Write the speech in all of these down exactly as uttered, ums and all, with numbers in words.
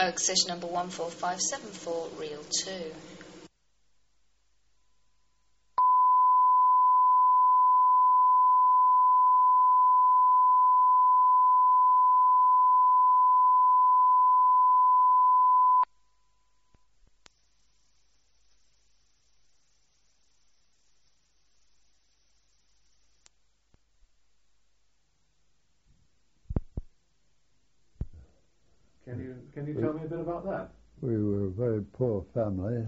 Oak Station number one four five seven four, reel two. Can you can you tell me a bit about that? We were a very poor family.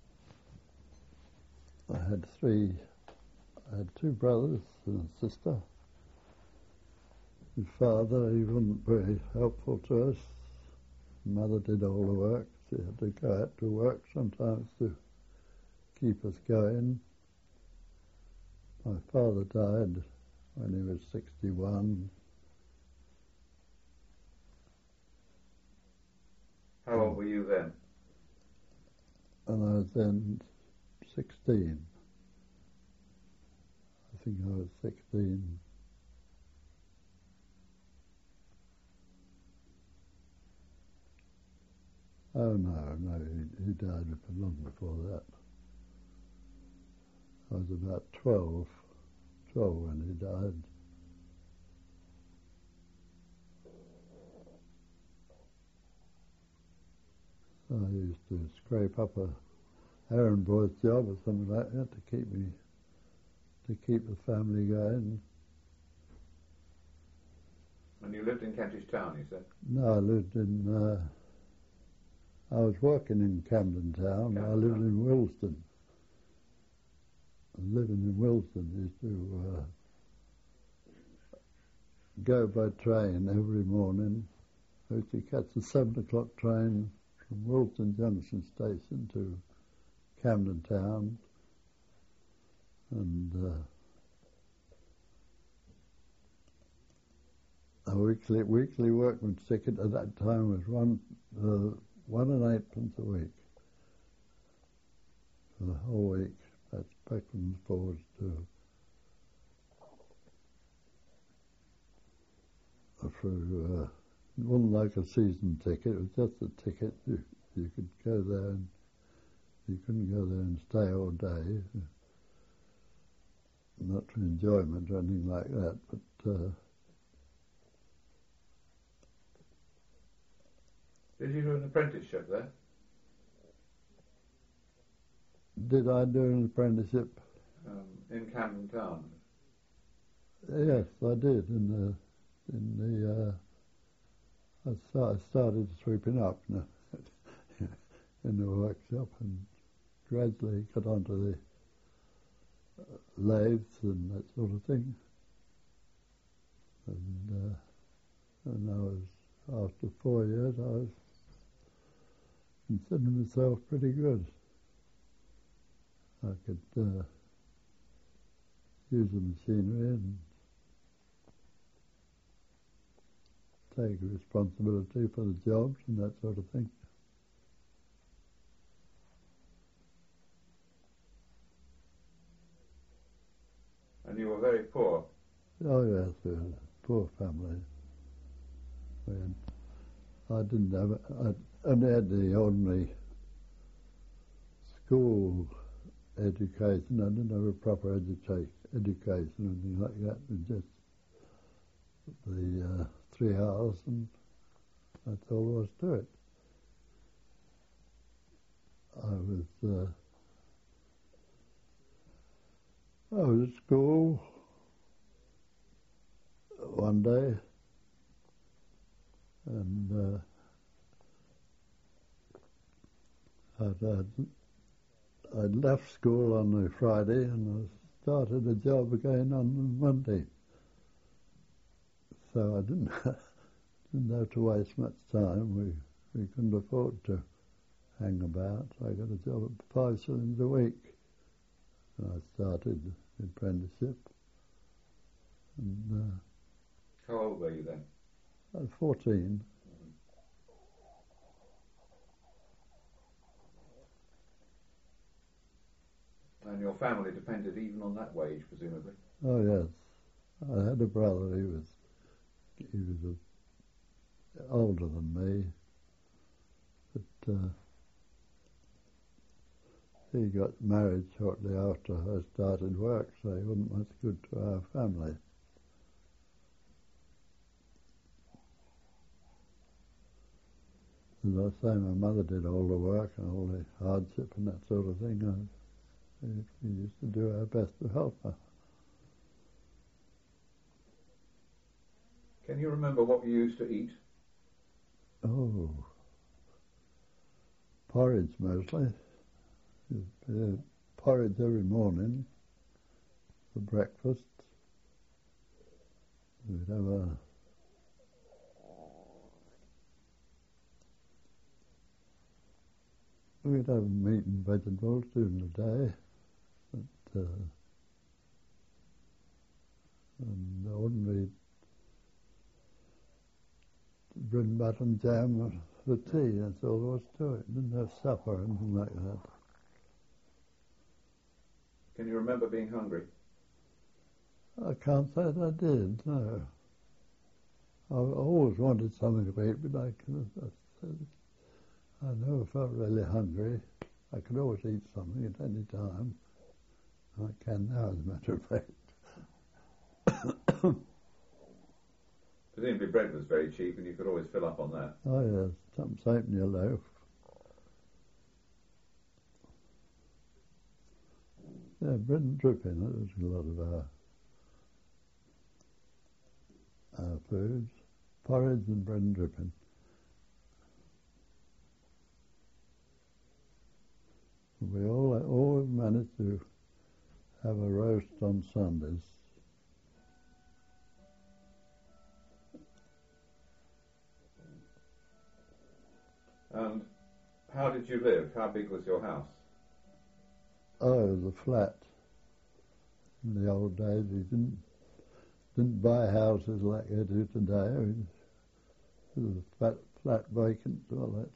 I had three, I had two brothers and a sister. My father, he wasn't very helpful to us. Mother did all the work. She had to go out to work sometimes to keep us going. My father died when he was sixty-one. How old were you then? And I was then sixteen. I think I was sixteen. Oh no, no, he, he died long before that. I was about twelve, twelve when he died. I used to scrape up a errand boy's job or something like that to keep me, to keep the family going. And you lived in Kentish Town, you said? No, I lived in, uh, I was working in Camden Town. Camden I lived Town. in Wilston. Living in Wilston, used to uh, go by train every morning. I used to catch the seven o'clock train from Wilton Junction Station to Camden Town, and uh, a weekly weekly workman's ticket at that time was one uh, one and eightpence a week for the whole week. That's backwards and forwards to for uh, it wasn't like a season ticket. It was just a ticket. You, you could go there and you couldn't go there and stay all day. Not for enjoyment or anything like that, but uh, did you do an apprenticeship there? did I do an apprenticeship? Um, in Camden Town? Yes, I did. In the in the uh, I, start, I started sweeping up in the, in the workshop and gradually got onto the uh, lathes and that sort of thing. And uh, and I was, after four years, I was considering myself pretty good. I could uh, use the machinery and take responsibility for the jobs and that sort of thing. And you were very poor? Oh yes, we were a poor family. We had, I didn't have, I only had the ordinary school education. I didn't have a proper educa- education or anything like that. It was just the uh, three hours, and that's all there was to it. I was uh, I was at school one day, and uh, I'd, I'd I'd left school on the Friday and I started a job again on the Monday. So I didn't didn't have to waste much time. We we couldn't afford to hang about. I got a job at five shillings a week. And I started the apprenticeship. And uh, how old were you then? I was fourteen. And your family depended even on that wage, presumably? Oh yes, I had a brother. He was he was a, older than me, but uh, he got married shortly after I started work, so he wasn't much good to our family. As I say, my mother did all the work and all the hardship and that sort of thing. I, we used to do our best to help her. Can you remember what you used to eat? Oh, porridge mostly. Uh, porridge every morning for breakfast. We'd have a we'd have meat and vegetables during the day, but, uh, and ordinary bread and butter and jam for tea. That's all there was to it. Didn't have supper or anything like that. Can you remember being hungry? I can't say that I did, no. I always wanted something to eat, but I, could, I never felt really hungry. I could always eat something at any time. I can now, as a matter of fact. Presumably bread was very cheap and you could always fill up on that. Oh yes, some halfpenny a loaf. Yeah, bread and dripping, that was a lot of our, our foods. Porridge and bread and dripping. We all always managed to have a roast on Sundays. And how did you live? How big was your house? Oh, it was a flat. In the old days, we didn't didn't buy houses like they do today. It was a flat, flat vacant. Well, that's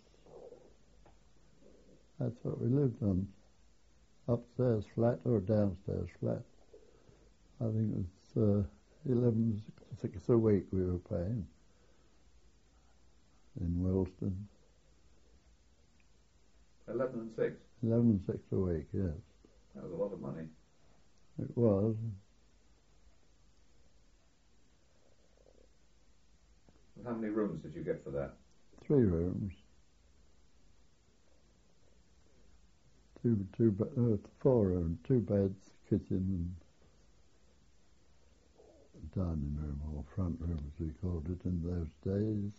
that's what we lived on. Upstairs flat or downstairs flat. I think it was uh, eleven six a week we were paying in Wilston. Eleven and six. Eleven six a week, yes. That was a lot of money. It was. And how many rooms did you get for that? Three rooms. Two, two, uh, four rooms, two beds, kitchen, and dining room, or front room as we called it in those days.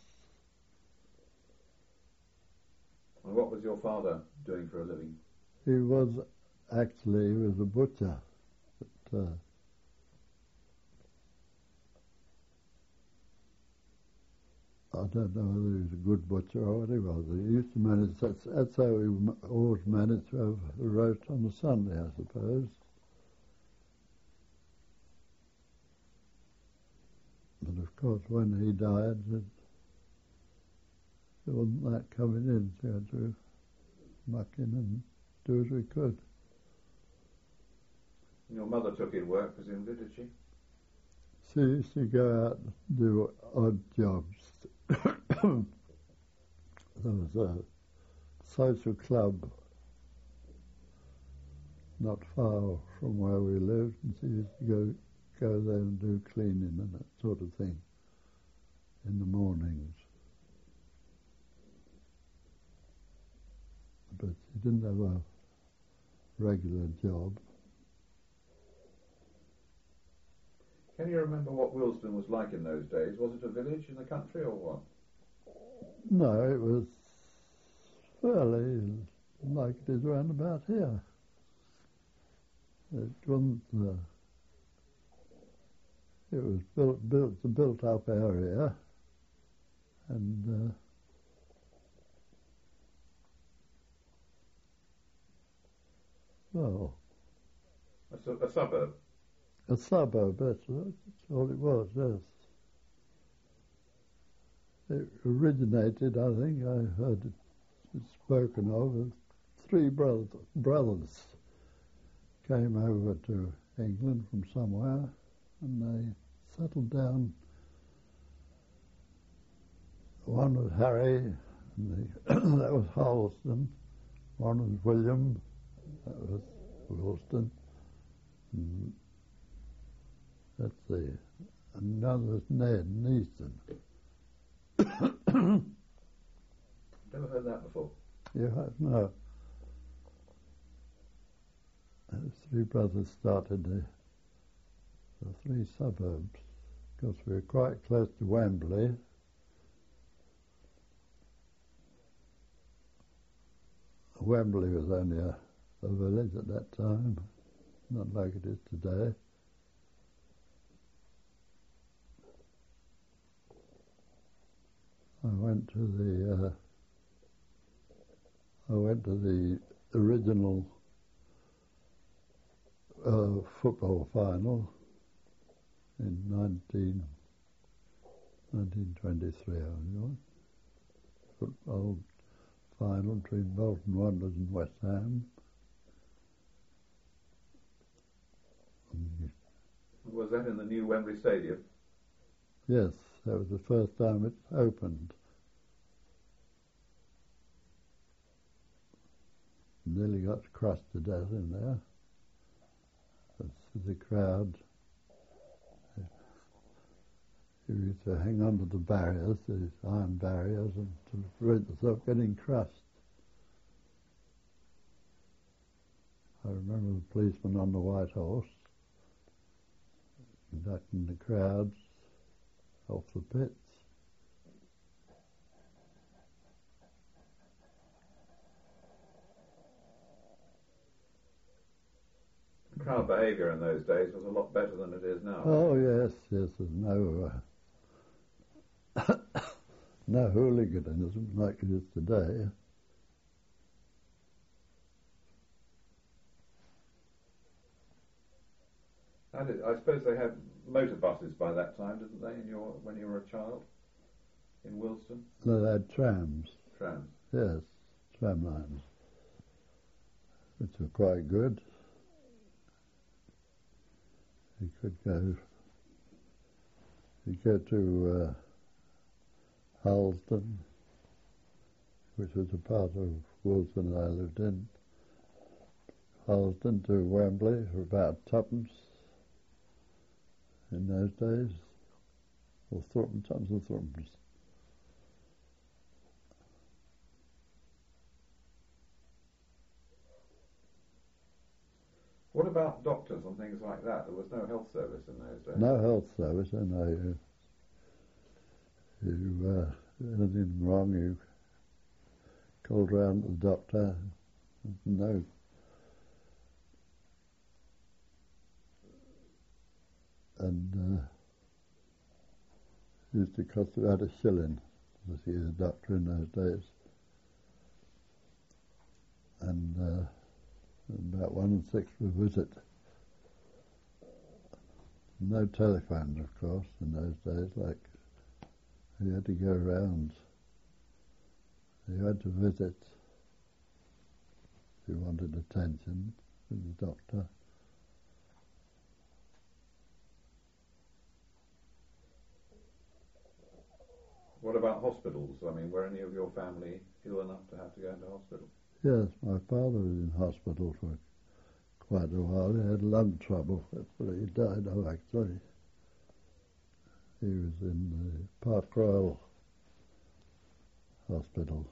And what was your father doing for a living? He was, actually, he was a butcher. But, uh, I don't know whether he was a good butcher or what he was. He used to manage, that's, that's how we always managed to have a roast on a Sunday, I suppose. But of course, when he died, it, there wasn't that coming in, so we had to muck in and do as we could. And your mother took in work, presumably, did she? She used to go out and do odd jobs. There was a social club not far from where we lived, and she used to go go there and do cleaning and that sort of thing in the mornings. But she didn't have a regular job. Can you remember what Wilston was like in those days? Was it a village in the country or what? No, it was fairly like it is around about here. It wasn't. Uh, it was built, built, a built-up area, and uh, well, A, su- a suburb. a suburb. That's, that's all it was. Yes. It originated, I think, I heard it spoken of, as three brothers, brothers came over to England from somewhere, and they settled down. One was Harry, And the, that was Harleston. One was William. That was Wilston. And let's see. Another was Ned and Easton. Never heard that before. You have no. The three brothers started the, the three suburbs because we were quite close to Wembley. Wembley was only a, a village at that time, not like it is today. I went to the uh, I went to the original uh, football final in nineteen, nineteen twenty-three. I was football final between Bolton Wanderers and West Ham. And Was that in the new Wembley Stadium? yes, that was the first time it opened. Nearly got crushed to death in there. That's the crowd. You used to hang onto the barriers, these iron barriers, and to prevent yourself getting crushed. I remember the policeman on the white horse conducting the crowds off the pits. Crowd behaviour in those days was a lot better than it is now. Oh yes, yes, there's no uh, no hooliganism like it is today. How did, I suppose they had motor buses by that time, didn't they, in your, when you were a child, in Wilston? No, they had trams. Trams. Yes, tram lines, which were quite good. You could go, you go to uh, Harleston, which was a part of Wilston I lived in. Harleston to Wembley for about twopence in those days, or threepence, tons of threepence. What about doctors and things like that? There was no health service in those days. No health service, I know. You, you uh, anything wrong, you called round to the doctor. No. And uh, it used to cost about a shilling to see a doctor in those days. And uh, about one and six per visit. No telephones, of course, in those days. Like you had to go around. You had to visit if you wanted attention with the doctor. What about hospitals? I mean, were any of your family ill enough to have to go into hospital? Yes, my father was in hospital for quite a while. He had lung trouble. That's what he died of, actually. He was in the Park Royal Hospital.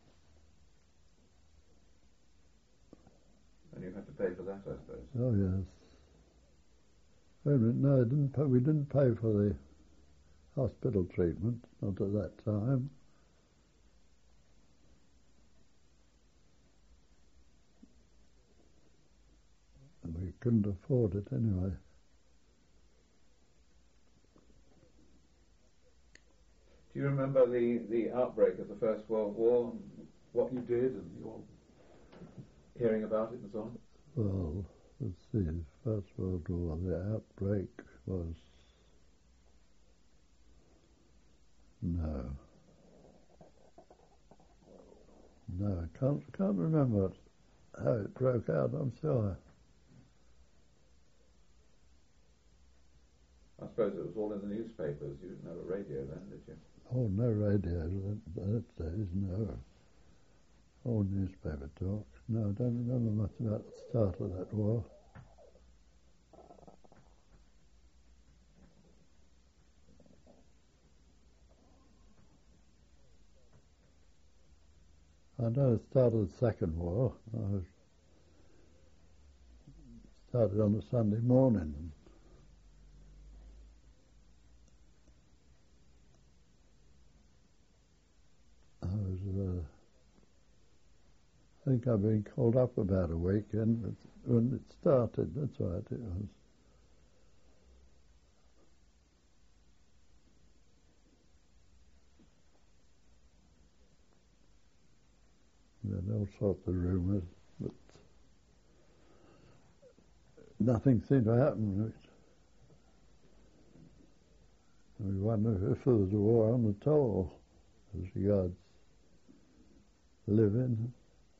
And you had to pay for that, I suppose. Oh, yes. Wait a minute, no, I didn't pay, we didn't pay for the hospital treatment, not at that time. And we couldn't afford it anyway. Do you remember the, the outbreak of the First World War, and what you did, and your hearing about it and so on? Well, let's see, the First World War, the outbreak was... No. No, I can't, can't remember how it broke out, I'm sure. I suppose suppose it was all in the newspapers. You didn't have a radio then, did you? Oh, no radio that, that days, no. All newspaper talk. No, I don't remember much about the start of that war. I know it started the Second War. I was started on a Sunday morning. I was, uh, I think I've been called up about a weekend but when it started. That's right, it was. There were all sorts of rumours, but nothing seemed to happen. We wonder if there was a war on at all, as regards living.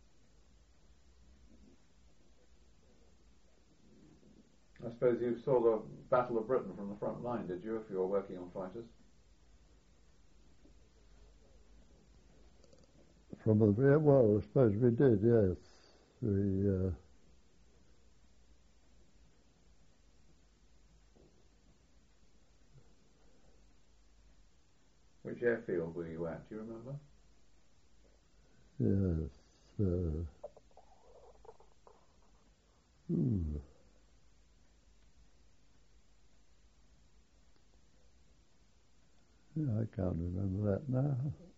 I suppose you saw the Battle of Britain from the front line, did you, if you were working on fighters? From the rear, well, I suppose we did, yes. We, uh, Which airfield were you at, do you remember? yes, uh, hmm. Yeah, I can't remember that now.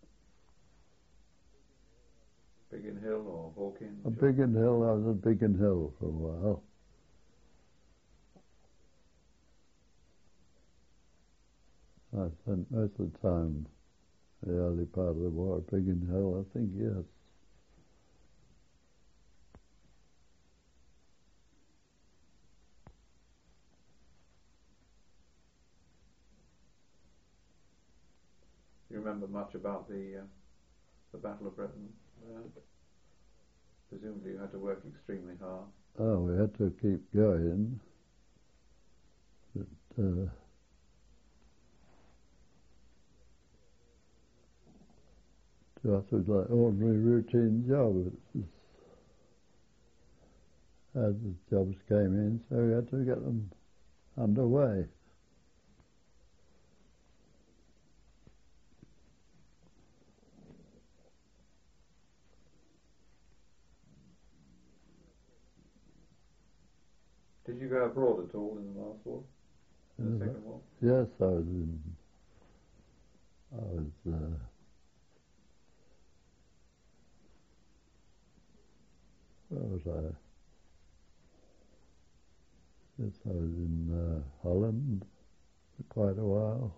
Biggin Hill or Hawkins? A Biggin Hill, I was at Biggin Hill for a while. I spent most of the time, the early part of the war, at Biggin Hill, I think, yes. Do you remember much about the uh, the Battle of Britain there? Presumably you had to work extremely hard. Oh, we had to keep going. But, uh, to us it was like ordinary routine job. It was, as the jobs came in, so we had to get them underway. Did you go abroad at all in the last war? In the Uh, Second War? Yes, I was in, I was, uh, where was I? Yes, I was in uh, Holland for quite a while.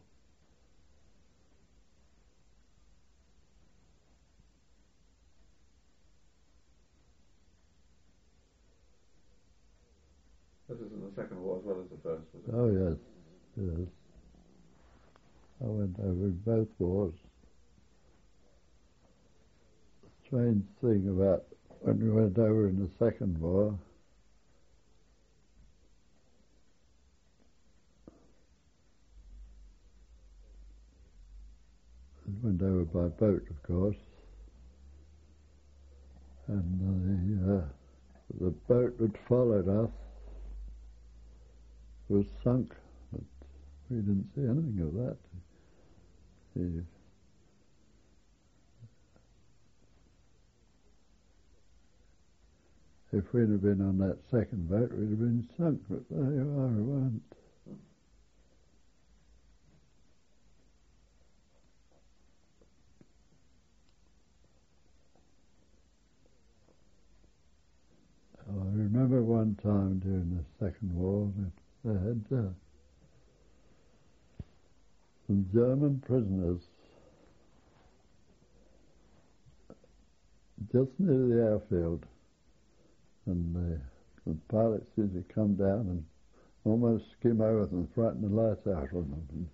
This is in the Second War as well as the First, was it? Oh, yes, yes. I went over in both wars. Strange thing about when we went over in the Second War, we went over by boat, of course, and the, uh, the boat that followed us was sunk, but we didn't see anything of that. The, if we'd have been on that second boat, we'd have been sunk, but there you are, we weren't. I remember one time during the Second War that they had uh, some German prisoners just near the airfield, and the, the pilots used to come down and almost skim over them and frighten the light out of them in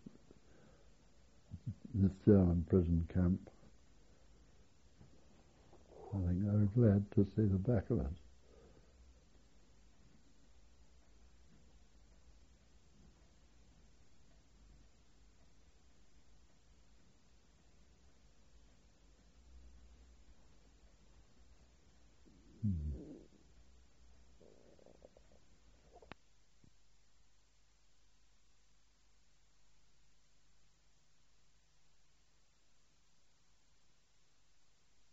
this German prison camp. I think they were glad to see the back of us.